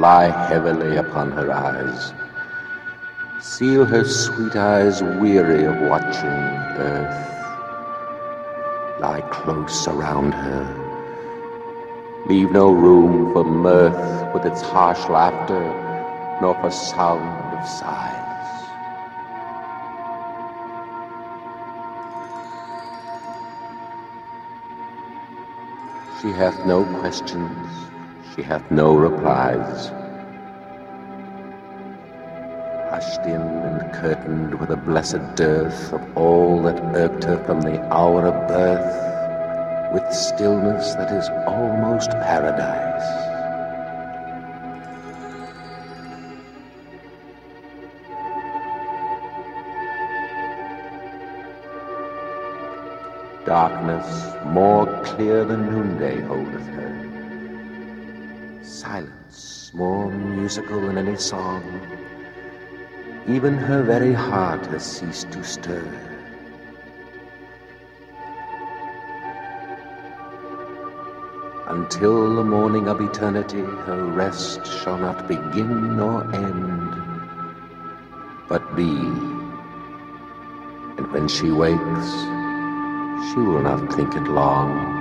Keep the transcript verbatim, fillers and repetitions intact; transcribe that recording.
lie heavily upon her eyes. Seal her sweet eyes weary of watching earth. Lie close around her. Leave no room for mirth with its harsh laughter, nor for sound of sighs. She hath no questions, she hath no replies. Hushed in and curtained with a blessed dearth of all that irked her from the hour of birth, with stillness that is almost paradise. Darkness more clear than noonday holdeth her. Silence more musical than any song. Even her very heart has ceased to stir. Until the morning of eternity, her rest shall not begin nor end, but be. And when she wakes, she will not think it long.